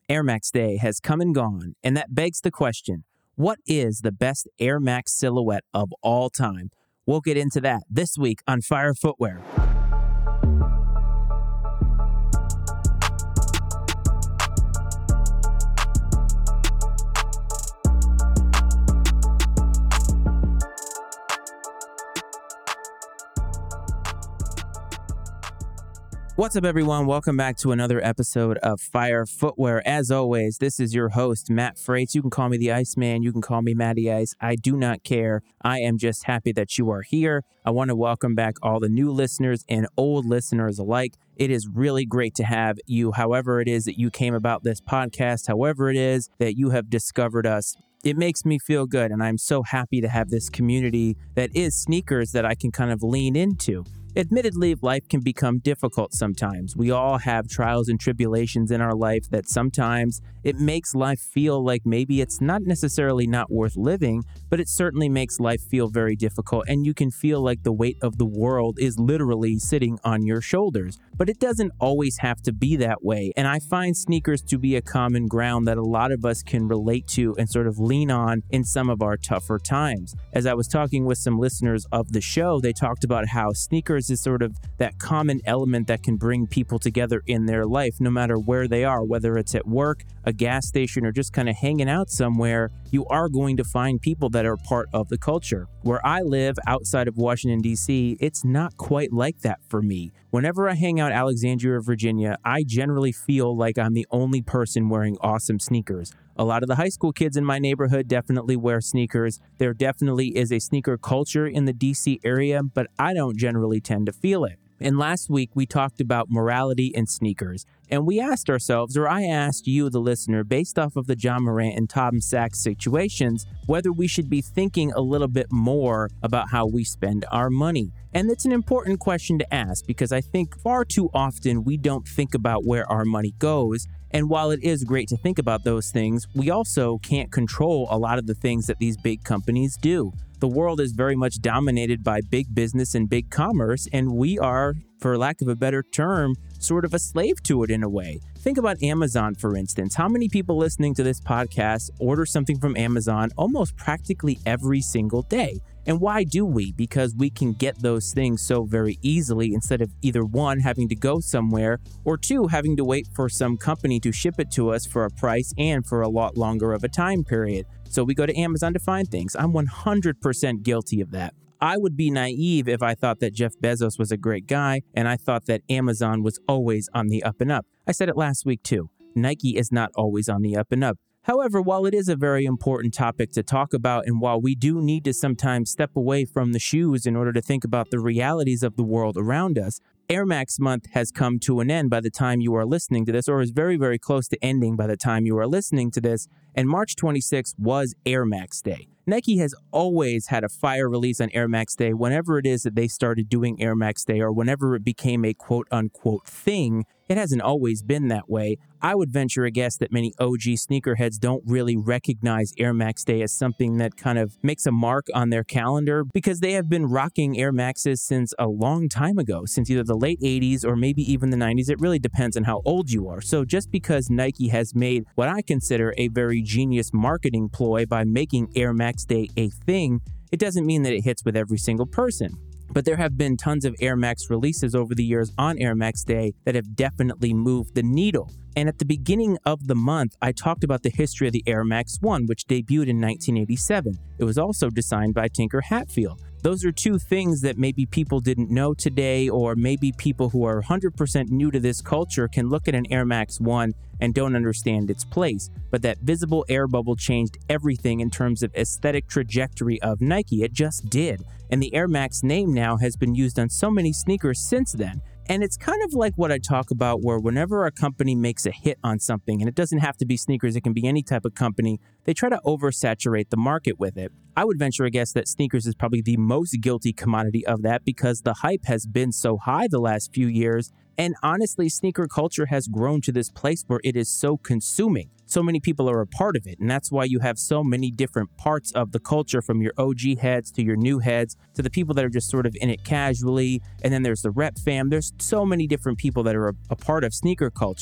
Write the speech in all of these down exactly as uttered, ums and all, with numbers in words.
Air Max Day has come and gone, and that begs the question, what is the best Air Max silhouette of all time? We'll get into that this week on Fire Footwear. What's up, everyone? Welcome back to another episode of Fire Footwear. As always, this is your host, Matt Freites. You can call me the Iceman. You can call me Matty Ice. I do not care. I am just happy that you are here. I want to welcome back all the new listeners and old listeners alike. It is really great to have you, however it is that you came about this podcast, however it is that you have discovered us. It makes me feel good, and I'm so happy to have this community that is sneakers that I can kind of lean into. Admittedly, life can become difficult sometimes. We all have trials and tribulations in our life that sometimes it makes life feel like maybe it's not necessarily not worth living, but it certainly makes life feel very difficult, and you can feel like the weight of the world is literally sitting on your shoulders. But it doesn't always have to be that way, and I find sneakers to be a common ground that a lot of us can relate to and sort of lean on in some of our tougher times. As I was talking with some listeners of the show, they talked about how sneakers is sort of that common element that can bring people together in their life, no matter where they are, whether it's at work, a gas station, or just kind of hanging out somewhere. You are going to find people that are part of the culture. Where I live outside of Washington, D C, it's not quite like that for me. Whenever I hang out Alexandria, Virginia, I generally feel like I'm the only person wearing awesome sneakers. A lot of the high school kids in my neighborhood definitely wear sneakers. There definitely is a sneaker culture in the D C area, but I don't generally tend to feel it. And last week, we talked about morality in sneakers. And we asked ourselves, or I asked you, the listener, based off of the Ja Morant and Tom Sachs situations, whether we should be thinking a little bit more about how we spend our money. And it's an important question to ask because I think far too often we don't think about where our money goes. And while it is great to think about those things, we also can't control a lot of the things that these big companies do. The world is very much dominated by big business and big commerce, and we are, for lack of a better term, sort of a slave to it in a way. Think about Amazon, for instance. How many people listening to this podcast order something from Amazon almost practically every single day? And why do we? Because we can get those things so very easily instead of either one, having to go somewhere, or two, having to wait for some company to ship it to us for a price and for a lot longer of a time period. So we go to Amazon to find things. I'm one hundred percent guilty of that. I would be naive if I thought that Jeff Bezos was a great guy and I thought that Amazon was always on the up and up. I said it last week too. Nike is not always on the up and up. However, while it is a very important topic to talk about, and while we do need to sometimes step away from the shoes in order to think about the realities of the world around us, Air Max month has come to an end by the time you are listening to this, or is very, very close to ending by the time you are listening to this, and March twenty-sixth was Air Max Day. Nike has always had a fire release on Air Max Day whenever it is that they started doing Air Max Day, or whenever it became a quote-unquote thing. It hasn't always been that way. I would venture a guess that many O G sneakerheads don't really recognize Air Max Day as something that kind of makes a mark on their calendar because they have been rocking Air Maxes since a long time ago, since either the late eighties or maybe even the nineties. It really depends on how old you are. So just because Nike has made what I consider a very genius marketing ploy by making Air Max Day a thing, it doesn't mean that it hits with every single person. But there have been tons of Air Max releases over the years on Air Max Day that have definitely moved the needle. And at the beginning of the month, I talked about the history of the Air Max one, which debuted in nineteen eighty-seven. It was also designed by Tinker Hatfield. Those are two things that maybe people didn't know today, or maybe people who are one hundred percent new to this culture can look at an Air Max one and don't understand its place. But that visible air bubble changed everything in terms of aesthetic trajectory of Nike. It just did. And the Air Max name now has been used on so many sneakers since then. And it's kind of like what I talk about, where whenever a company makes a hit on something, and it doesn't have to be sneakers, it can be any type of company, they try to oversaturate the market with it. I would venture a guess that sneakers is probably the most guilty commodity of that because the hype has been so high the last few years. And honestly, sneaker culture has grown to this place where it is so consuming. So many people are a part of it, and that's why you have so many different parts of the culture, from your O G heads to your new heads to the people that are just sort of in it casually, and then there's the rep fam. There's so many different people that are a, a part of sneaker culture.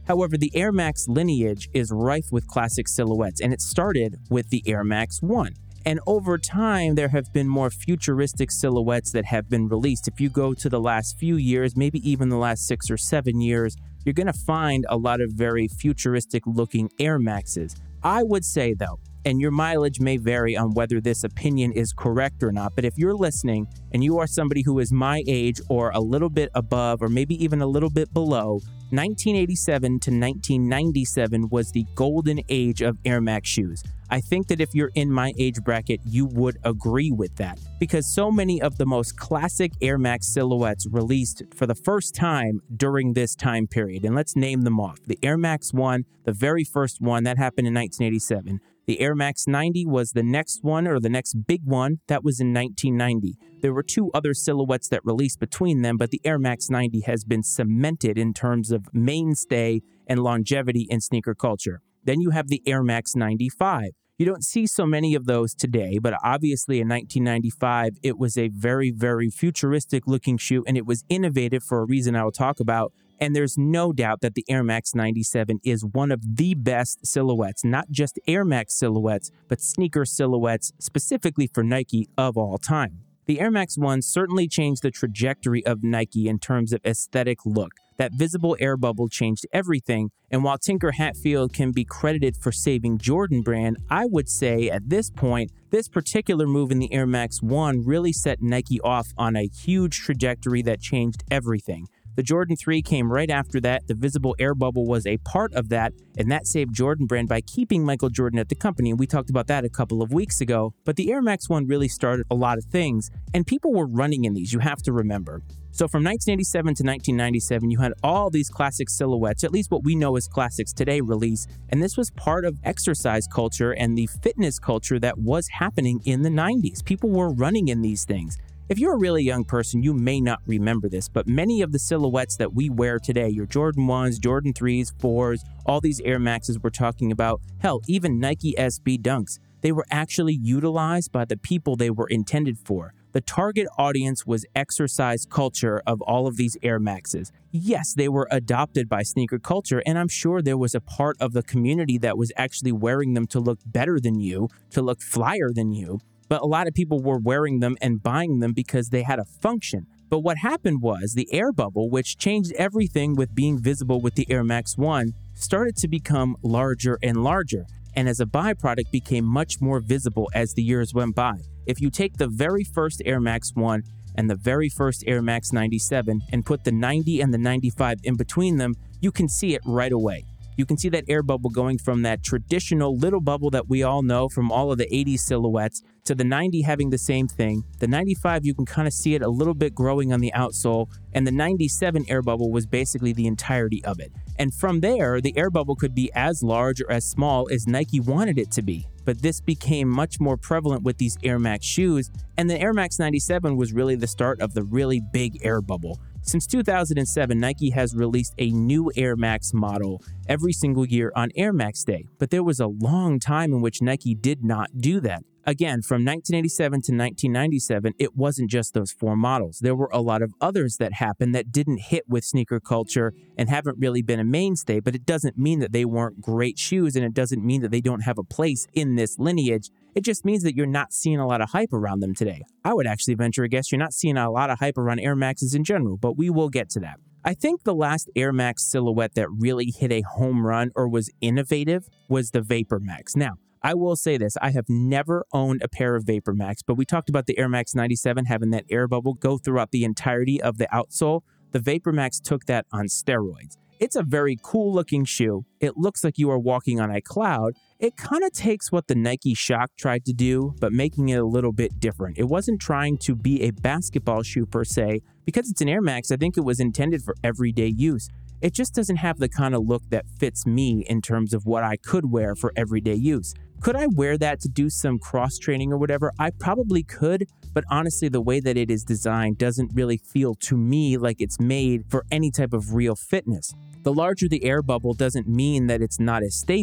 However, the Air Max lineage is rife with classic silhouettes, and it started with the Air Max one. And over time, there have been more futuristic silhouettes that have been released. If you go to the last few years, maybe even the last six or seven years, you're going to find a lot of very futuristic looking Air Maxes. I would say though, and your mileage may vary on whether this opinion is correct or not, but if you're listening and you are somebody who is my age or a little bit above or maybe even a little bit below, nineteen eighty-seven to nineteen ninety-seven was the golden age of Air Max shoes. I think that if you're in my age bracket, you would agree with that because so many of the most classic Air Max silhouettes released for the first time during this time period. And let's name them off. The Air Max one, the very first one, that happened in nineteen eighty-seven. The Air Max ninety was the next one, or the next big one, that was in nineteen ninety. There were two other silhouettes that released between them, but the Air Max ninety has been cemented in terms of mainstay and longevity in sneaker culture. Then you have the Air Max ninety-five. You don't see so many of those today, but obviously in nineteen ninety-five, it was a very, very futuristic looking shoe, and it was innovative for a reason I will talk about. And there's no doubt that the Air Max ninety-seven is one of the best silhouettes, not just Air Max silhouettes, but sneaker silhouettes specifically for Nike of all time. The Air Max one certainly changed the trajectory of Nike in terms of aesthetic look. That visible air bubble changed everything, and while Tinker Hatfield can be credited for saving Jordan Brand, I would say at this point, this particular move in the Air Max one really set Nike off on a huge trajectory that changed everything. The Jordan three came right after that. The visible air bubble was a part of that, and that saved Jordan Brand by keeping Michael Jordan at the company, and we talked about that a couple of weeks ago. But the Air Max one really started a lot of things, and people were running in these, you have to remember. So from nineteen eighty-seven to nineteen ninety-seven, you had all these classic silhouettes, at least what we know as classics today, release, and this was part of exercise culture and the fitness culture that was happening in the nineties. People were running in these things. If you're a really young person, you may not remember this, but many of the silhouettes that we wear today, your Jordan ones, Jordan threes, fours, all these Air Maxes we're talking about, hell, even Nike S B Dunks, they were actually utilized by the people they were intended for. The target audience was exercise culture of all of these Air Maxes. Yes, they were adopted by sneaker culture, and I'm sure there was a part of the community that was actually wearing them to look better than you, to look flyer than you. But a lot of people were wearing them and buying them because they had a function. But what happened was the air bubble, which changed everything with being visible with the Air Max one, started to become larger and larger, and as a byproduct became much more visible as the years went by. If you take the very first Air Max one and the very first Air Max ninety-seven and put the ninety and the ninety-five in between them, you can see it right away. You can see that air bubble going from that traditional little bubble that we all know from all of the eighties silhouettes to the ninety having the same thing. The ninety-five, you can kind of see it a little bit growing on the outsole, and the ninety-seven air bubble was basically the entirety of it. And from there, the air bubble could be as large or as small as Nike wanted it to be. But this became much more prevalent with these Air Max shoes, and the Air Max ninety-seven was really the start of the really big air bubble. Since two thousand seven, Nike has released a new Air Max model every single year on Air Max Day, but there was a long time in which Nike did not do that. Again, from nineteen eighty-seven to nineteen ninety-seven, it wasn't just those four models. There were a lot of others that happened that didn't hit with sneaker culture and haven't really been a mainstay, but it doesn't mean that they weren't great shoes, and it doesn't mean that they don't have a place in this lineage. It just means that you're not seeing a lot of hype around them today. I would actually venture a guess you're not seeing a lot of hype around Air Maxes in general, but we will get to that. I think the last Air Max silhouette that really hit a home run or was innovative was the Vapor Max. Now, I will say this, I have never owned a pair of Vapor Max, but we talked about the Air Max ninety-seven having that air bubble go throughout the entirety of the outsole. The Vapor Max took that on steroids. It's a very cool looking shoe. It looks like you are walking on a cloud. It kind of takes what the Nike Shock tried to do, but making it a little bit different. It wasn't trying to be a basketball shoe per se. Because it's an Air Max, I think it was intended for everyday use. It just doesn't have the kind of look that fits me in terms of what I could wear for everyday use. Could I wear that to do some cross training or whatever? I probably could, but honestly, the way that it is designed doesn't really feel to me like it's made for any type of real fitness. The larger the air bubble doesn't mean that it's not as stable,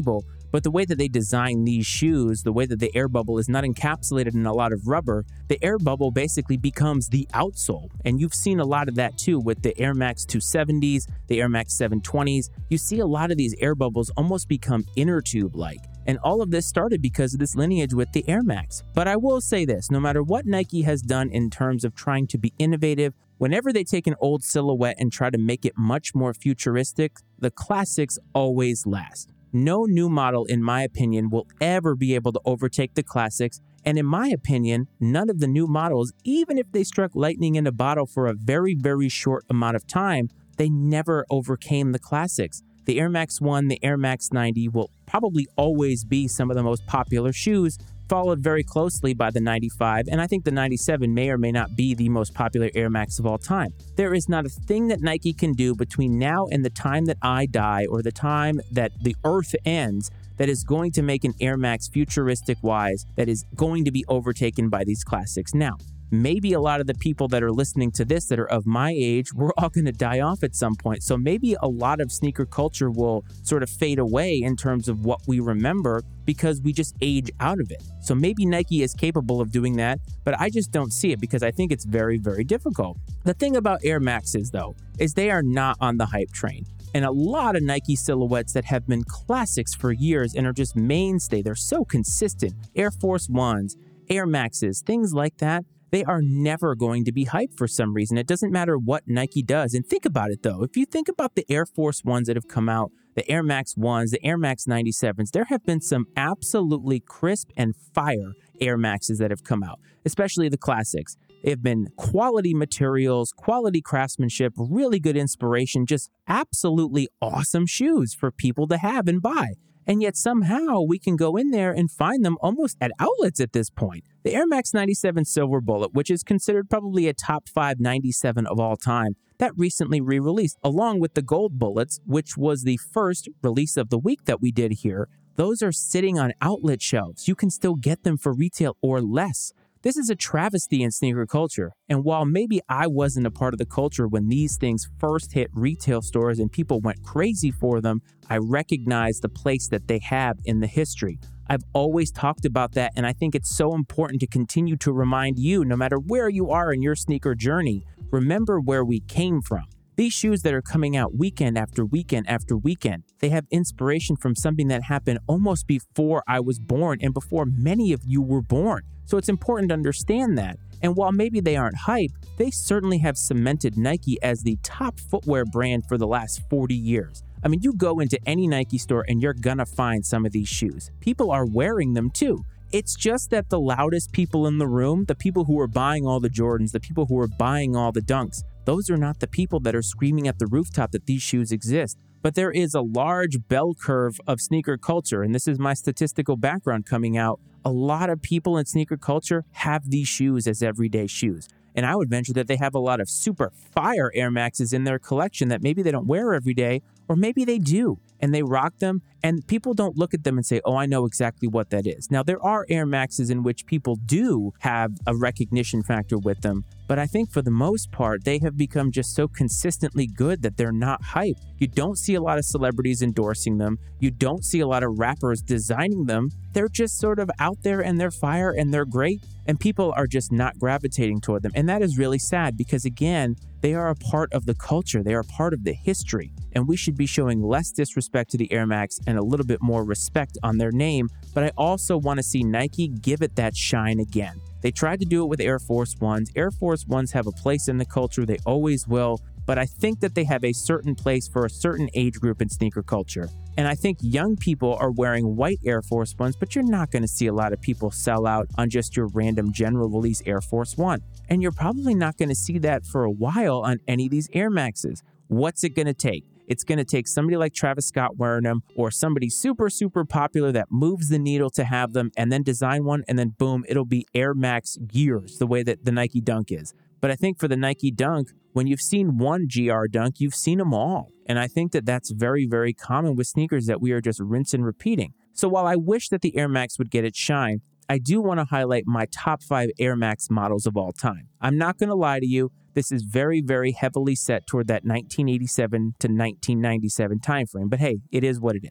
But the way that they design these shoes, the way that the air bubble is not encapsulated in a lot of rubber, the air bubble basically becomes the outsole. And you've seen a lot of that too with the Air Max two seventies, the Air Max seven twenties. You see a lot of these air bubbles almost become inner tube-like. And all of this started because of this lineage with the Air Max. But I will say this, no matter what Nike has done in terms of trying to be innovative, whenever they take an old silhouette and try to make it much more futuristic, the classics always last. No new model, in my opinion, will ever be able to overtake the classics. And in my opinion, none of the new models, even if they struck lightning in a bottle for a very, very short amount of time, they never overcame the classics. The Air Max one, the Air Max ninety will probably always be some of the most popular shoes, followed very closely by the ninety-five, and I think the ninety-seven may or may not be the most popular Air Max of all time. There is not a thing that Nike can do between now and the time that I die or the time that the earth ends that is going to make an Air Max futuristic-wise that is going to be overtaken by these classics. Now, maybe a lot of the people that are listening to this that are of my age, we're all going to die off at some point. So maybe a lot of sneaker culture will sort of fade away in terms of what we remember because we just age out of it. So maybe Nike is capable of doing that, but I just don't see it because I think it's very, very difficult. The thing about Air Maxes, though, is they are not on the hype train. And a lot of Nike silhouettes that have been classics for years and are just mainstay, they're so consistent. Air Force Ones, Air Maxes, things like that, they are never going to be hyped for some reason. It doesn't matter what Nike does. And think about it, though. If you think about the Air Force Ones that have come out, the Air Max ones, the Air Max ninety-sevens, there have been some absolutely crisp and fire Air Maxes that have come out, especially the classics. They've been quality materials, quality craftsmanship, really good inspiration, just absolutely awesome shoes for people to have and buy. And yet somehow we can go in there and find them almost at outlets at this point. The Air Max ninety-seven Silver Bullet, which is considered probably a top five ninety-seven of all time, that recently re-released, along with the Gold Bullets, which was the first release of the week that we did here. Those are sitting on outlet shelves. You can still get them for retail or less. This is a travesty in sneaker culture. And while maybe I wasn't a part of the culture when these things first hit retail stores and people went crazy for them, I recognize the place that they have in the history. I've always talked about that, and I think it's so important to continue to remind you, no matter where you are in your sneaker journey, remember where we came from. These shoes that are coming out weekend after weekend after weekend, they have inspiration from something that happened almost before I was born and before many of you were born. So it's important to understand that. And while maybe they aren't hype, they certainly have cemented Nike as the top footwear brand for the last forty years. I mean, you go into any Nike store and you're gonna find some of these shoes. People are wearing them too. It's just that the loudest people in the room, the people who are buying all the Jordans, the people who are buying all the Dunks, those are not the people that are screaming at the rooftop that these shoes exist. But there is a large bell curve of sneaker culture, and this is my statistical background coming out. A lot of people in sneaker culture have these shoes as everyday shoes. And I would venture that they have a lot of super fire Air Maxes in their collection that maybe they don't wear every day, or maybe they do, and they rock them, and people don't look at them and say, oh, I know exactly what that is. Now, there are Air Maxes in which people do have a recognition factor with them, but I think for the most part, they have become just so consistently good that they're not hyped. You don't see a lot of celebrities endorsing them. You don't see a lot of rappers designing them. They're just sort of out there and they're fire and they're great, and people are just not gravitating toward them. And that is really sad because, again, they are a part of the culture. They are a part of the history. And we should be showing less disrespect to the Air Max and a little bit more respect on their name. But I also want to see Nike give it that shine again. They tried to do it with Air Force Ones. Air Force Ones have a place in the culture. They always will. But I think that they have a certain place for a certain age group in sneaker culture. And I think young people are wearing white Air Force Ones, but you're not going to see a lot of people sell out on just your random general release Air Force One. And you're probably not going to see that for a while on any of these Air Maxes. What's it going to take? It's going to take somebody like Travis Scott wearing them, or somebody super, super popular that moves the needle to have them, and then design one, and then boom, it'll be Air Max years, the way that the Nike Dunk is. But I think for the Nike Dunk, when you've seen one G R Dunk, you've seen them all. And I think that that's very, very common with sneakers, that we are just rinse and repeating. So while I wish that the Air Max would get its shine, I do want to highlight my top five Air Max models of all time. I'm not going to lie to you. This is very, very heavily set toward that nineteen eighty-seven to nineteen ninety-seven timeframe. But hey, it is what it is.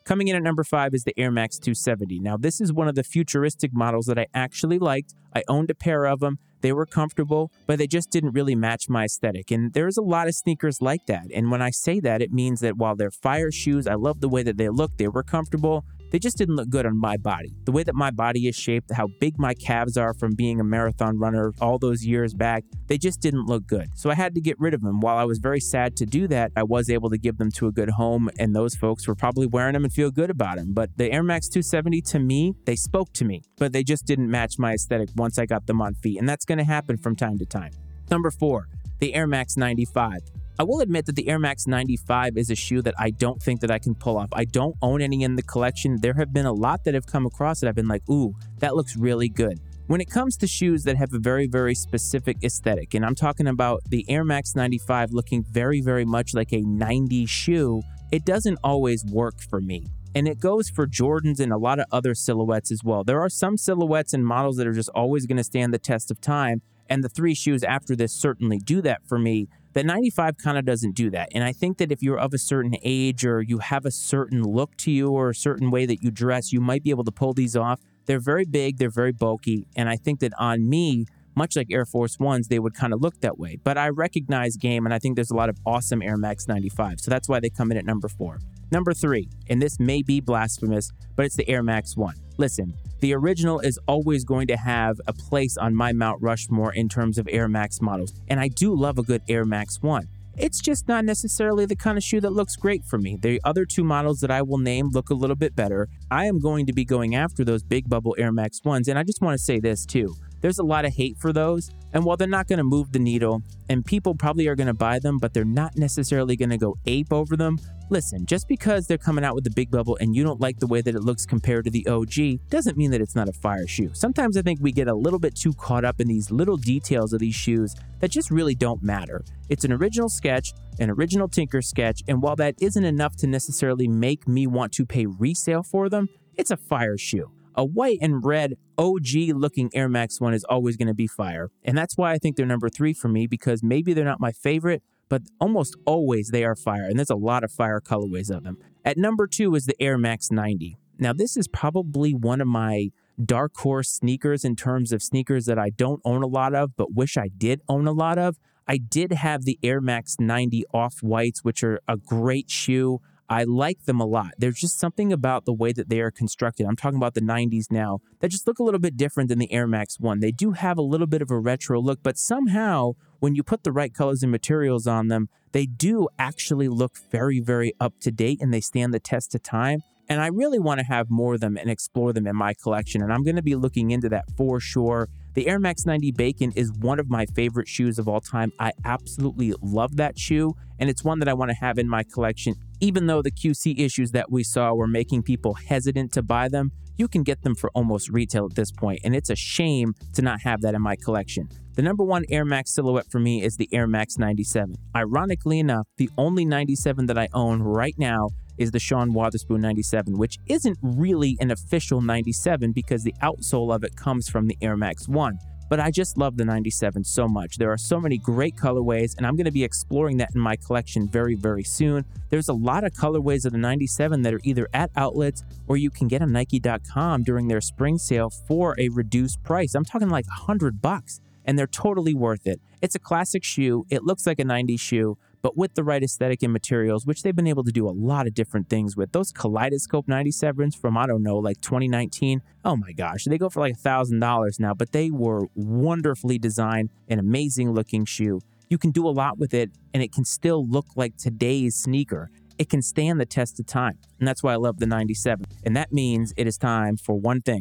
Coming in at number five is the Air Max two seventy. Now, this is one of the futuristic models that I actually liked. I owned a pair of them. They were comfortable, but they just didn't really match my aesthetic. And there's a lot of sneakers like that. And when I say that, it means that while they're fire shoes, I love the way that they look. They were comfortable. They just didn't look good on my body. The way that my body is shaped, how big my calves are from being a marathon runner all those years back, they just didn't look good. So I had to get rid of them. While I was very sad to do that, I was able to give them to a good home, and those folks were probably wearing them and feel good about them. But the Air Max two seventy, to me, they spoke to me, but they just didn't match my aesthetic once I got them on feet, and that's going to happen from time to time. Number four, the Air Max ninety-five. I will admit that the Air Max ninety-five is a shoe that I don't think that I can pull off. I don't own any in the collection. There have been a lot that have come across that I've been like, ooh, that looks really good. When it comes to shoes that have a very, very specific aesthetic, and I'm talking about the Air Max ninety-five looking very, very much like a nineties shoe, it doesn't always work for me. And it goes for Jordans and a lot of other silhouettes as well. There are some silhouettes and models that are just always going to stand the test of time, and the three shoes after this certainly do that for me. The ninety-five kind of doesn't do that. And I think that if you're of a certain age or you have a certain look to you or a certain way that you dress, you might be able to pull these off. They're very big, they're very bulky, and I think that on me, much like Air Force Ones, they would kind of look that way. But I recognize game, and I think there's a lot of awesome Air Max ninety-five, so that's why they come in at number four. Number three, and this may be blasphemous, but it's the Air Max one. Listen, the original is always going to have a place on my Mount Rushmore in terms of Air Max models, and I do love a good Air Max one. It's just not necessarily the kind of shoe that looks great for me. The other two models that I will name look a little bit better. I am going to be going after those Big Bubble Air Max ones, and I just want to say this too. There's a lot of hate for those, and while they're not going to move the needle, and people probably are going to buy them, but they're not necessarily going to go ape over them, listen, just because they're coming out with the Big Bubble and you don't like the way that it looks compared to the O G, doesn't mean that it's not a fire shoe. Sometimes I think we get a little bit too caught up in these little details of these shoes that just really don't matter. It's an original sketch, an original Tinker sketch, and while that isn't enough to necessarily make me want to pay resale for them, it's a fire shoe. A white and red O G looking Air Max one is always going to be fire. And that's why I think they're number three for me, because maybe they're not my favorite, but almost always they are fire. And there's a lot of fire colorways of them. At number two is the Air Max ninety. Now, this is probably one of my dark horse sneakers in terms of sneakers that I don't own a lot of, but wish I did own a lot of. I did have the Air Max ninety Off-Whites, which are a great shoe. I like them a lot. There's just something about the way that they are constructed. I'm talking about the nineties now that just look a little bit different than the Air Max one. They do have a little bit of a retro look, but somehow when you put the right colors and materials on them, they do actually look very, very up to date and they stand the test of time. And I really want to have more of them and explore them in my collection. And I'm going to be looking into that for sure. The Air Max ninety Bacon is one of my favorite shoes of all time. I absolutely love that shoe. And it's one that I want to have in my collection. Even though the Q C issues that we saw were making people hesitant to buy them, you can get them for almost retail at this point, and it's a shame to not have that in my collection. The number one Air Max silhouette for me is the Air Max ninety-seven. Ironically enough, the only ninety-seven that I own right now is the Sean Wotherspoon ninety-seven, which isn't really an official ninety-seven because the outsole of it comes from the Air Max one. But I just love the ninety-seven so much. There are so many great colorways, and I'm going to be exploring that in my collection very, very soon. There's a lot of colorways of the ninety-seven that are either at outlets or you can get on Nike dot com during their spring sale for a reduced price. I'm talking like a hundred bucks, and they're totally worth it. It's a classic shoe. It looks like a nineties shoe, but with the right aesthetic and materials, which they've been able to do a lot of different things with. Those Kaleidoscope ninety-sevens from, I don't know, like twenty nineteen, oh my gosh, they go for like one thousand dollars now, but they were wonderfully designed, an amazing looking shoe. You can do a lot with it, and it can still look like today's sneaker. It can stand the test of time, and that's why I love the ninety-seven. And that means it is time for one thing.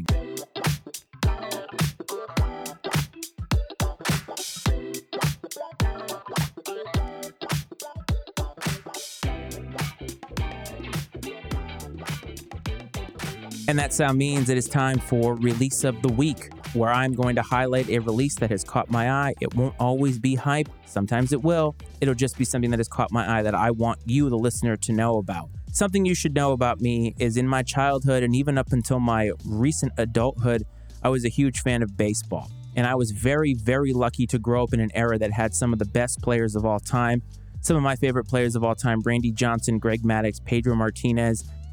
And that sound means it is time for Release of the Week, where I'm going to highlight a release that has caught my eye. It won't always be hype. Sometimes it will. It'll just be something that has caught my eye that I want you, the listener, to know about. Something you should know about me is in my childhood and even up until my recent adulthood, I was a huge fan of baseball. And I was very, very lucky to grow up in an era that had some of the best players of all time. Some of my favorite players of all time, Randy Johnson, Greg Maddux, Pedro Martinez.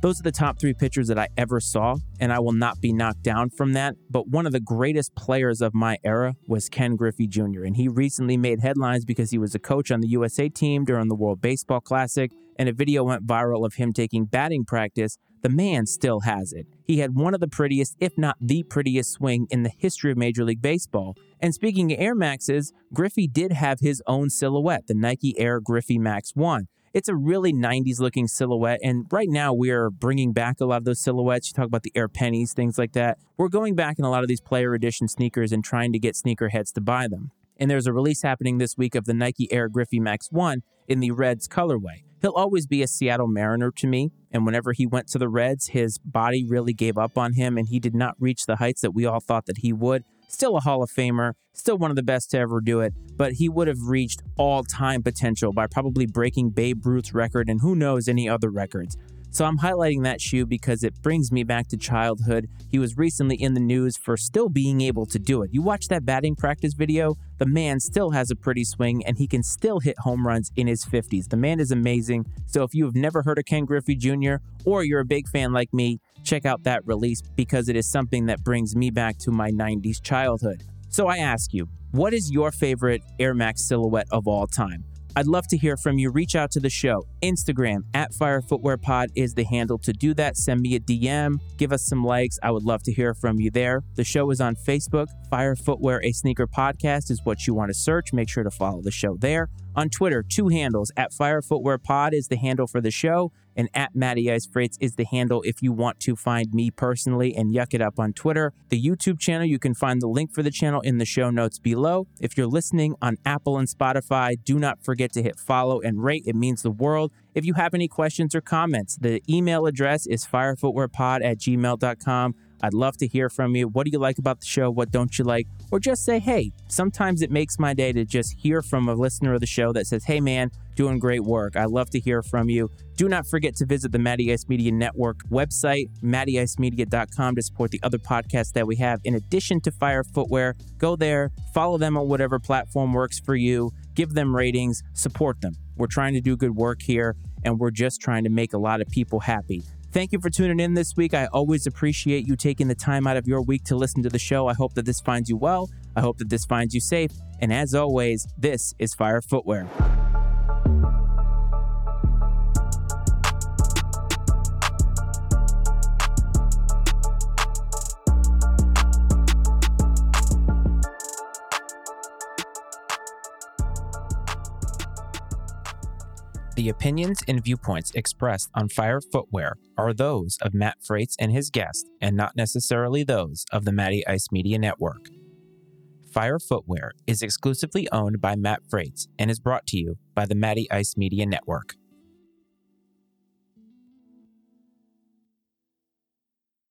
Those are the top three pitchers that I ever saw, and I will not be knocked down from that. But one of the greatest players of my era was Ken Griffey Junior, and he recently made headlines because he was a coach on the U S A team during the World Baseball Classic, and a video went viral of him taking batting practice. The man still has it. He had one of the prettiest, if not the prettiest swing in the history of Major League Baseball. And speaking of Air Maxes, Griffey did have his own silhouette, the Nike Air Griffey Max one. It's a really nineties looking silhouette, and right now we are bringing back a lot of those silhouettes. You talk about the Air Pennies, things like that. We're going back in a lot of these player edition sneakers and trying to get sneakerheads to buy them. And there's a release happening this week of the Nike Air Griffey Max one in the Reds colorway. He'll always be a Seattle Mariner to me, and whenever he went to the Reds, his body really gave up on him, and he did not reach the heights that we all thought that he would. Still a Hall of Famer, still one of the best to ever do it, but he would have reached all-time potential by probably breaking Babe Ruth's record and who knows any other records. So I'm highlighting that shoe because it brings me back to childhood. He was recently in the news for still being able to do it. You watch that batting practice video, the man still has a pretty swing and he can still hit home runs in his fifties. The man is amazing. So if you have never heard of Ken Griffey Junior or you're a big fan like me, check out that release because it is something that brings me back to my nineties childhood. So I ask you, what is your favorite Air Max silhouette of all time? I'd love to hear from you. Reach out to the show. Instagram, at Fire Footwear Pod is the handle to do that. Send me a D M. Give us some likes. I would love to hear from you there. The show is on Facebook. Fire Footwear, a sneaker podcast is what you want to search. Make sure to follow the show there. On Twitter, two handles. At Fire Footwear Pod is the handle for the show, and at Matty Ice Freights is the handle if you want to find me personally and yuck it up on Twitter. The YouTube channel, you can find the link for the channel in the show notes below. If you're listening on Apple and Spotify, do not forget to hit follow and rate. It means the world. If you have any questions or comments, the email address is firefootwearpod at gmail dot com. I'd love to hear from you. What do you like about the show? What don't you like? Or just say, hey, sometimes it makes my day to just hear from a listener of the show that says, hey, man, doing great work. I love to hear from you. Do not forget to visit the Matty Ice Media Network website, matty ice media dot com, to support the other podcasts that we have. In addition to Fire Footwear, go there, follow them on whatever platform works for you, give them ratings, support them. We're trying to do good work here, and we're just trying to make a lot of people happy. Thank you for tuning in this week. I always appreciate you taking the time out of your week to listen to the show. I hope that this finds you well. I hope that this finds you safe. And as always, this is Fire Footwear. The opinions and viewpoints expressed on Fire Footwear are those of Matt Freights and his guest, and not necessarily those of the Matty Ice Media Network. Fire Footwear is exclusively owned by Matt Freights and is brought to you by the Matty Ice Media Network.